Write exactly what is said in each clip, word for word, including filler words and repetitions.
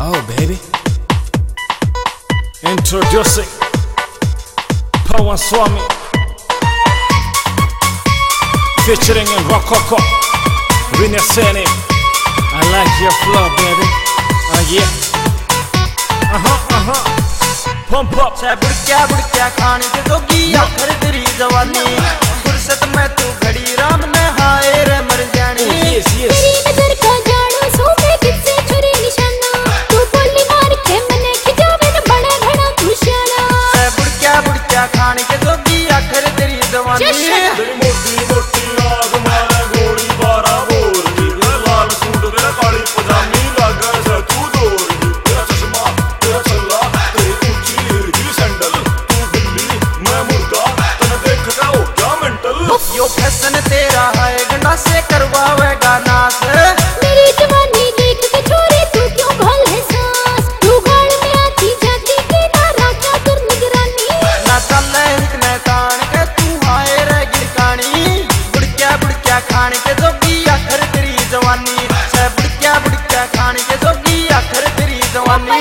Oh baby, introducing Pawan Swami featuring in Rococo Vinay Seni. I like your flow baby. Oh yeah. Uh-huh, uh-huh. Pump up. से बुड़क्या बुड़क्या खाने के जोगी आखिर तेरी जवानी फुर्सत में तू घड़ी राम ने हाय रे मर जानी। Yes, yes. तेरी नजर का जानो सोफे किससे छुरी निशाना तू बोली मार के मने खिजावे न बड़ा घड़ा खुशियाना। से बुड़क्या बुड़क्या खाने के जोगी आखिर तेरी जवानी तेरी मोटी मोटी आग मारे गोली बारह बोल दी लाल सूट तेरा काली पजामी लागे से तू दूर तेरा चश्मा तेरा छल्ला तेरी ऊंची हिरगी सैंडल तू बिल्ली मैं मुर्गा तने देख के हो क्या मेंटल। यो फैशन तेरा है गंडा से करवावेगा नास मेरी जवानी देख के छोरे तू क्यों घोल है सांस तू गाड़ में आती जाती के ना रखा कर निगरानी। ना चले इतने तान के तू हाय रे गिरकानी बुड़क्या बुड़क्या खाने के जोगी आखिर तेरी जवानी से बुड़क्या बुड़क्या खाने के जोगी आखिर तेरी जवानी।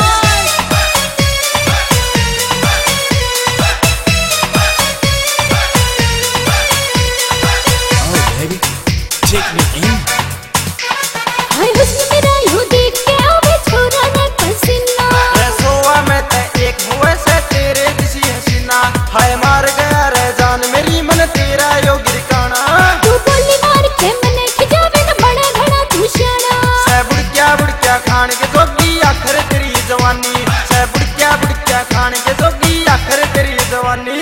Oh baby, take me in. हाय हुस्न मेरा यूं देख के आवे छोरा ने पसीना। रे सोवा में ते एक हुए से तेरे दिसी हसीना हाय मार गया रे जान मेरी मन तेरा यो गिरकाना। तू बोली मार के मने खिजावे न बड़ा घड़ा खुशियाना। से बुड़क्या बुड़क्या खाने के जोगी आखिर तेरी जवानी से बुड़क्या बुड़क्या खाने के जोगी आखिर तेरी जवानी।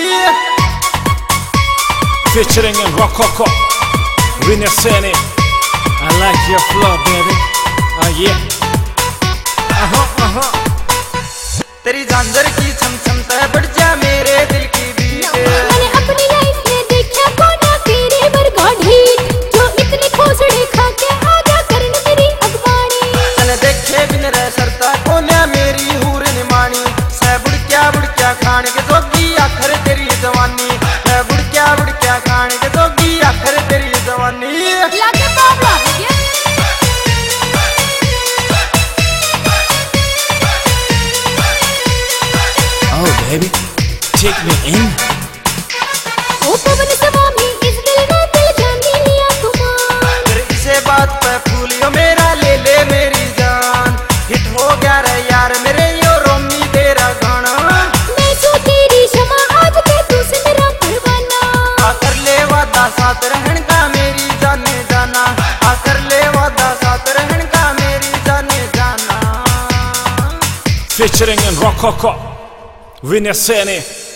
Featuring in Rococo Vinay Seni. I like your flow baby. Oh yeah. Uh-huh, uh-huh. तेरी झांझर की छम छम तय बढ़ जा मेरे दिल की बीट मैंने अपनी लाइफ में देखा कोना तेरे वर्गा ढीठ जो इतनी खोसड़े खा के आजा करन मेरी अगवानी। तने देखे बिन रह सरता कोन्या मेरी हूर निमानी से बुड़क्या बुड़क्या खाने के जोगी आखिर तेरी जवानी से बुड़क्या बुड़क्या खाने के जोगी आखिर तेरी जवानी। लागे बाबला है क्या Oh baby, take me in. ओ पवन स्वामी इस दिल ने दिल जानी लिया कुमार। फिर इसे बात पे फूलियो मेरा ले ले मेरी जान हिट हो गया रे यार मेरे यो रोमी तेरा गाना। मैं सो तेरी क्षमा आज के तू से मेरा परवाना। आकर ले वादा साथ रहन का मेरी जाने जाना आकर ले वादा साथ रहन का मेरी जाने जाना। Featuring in Rococo Vinay Seni.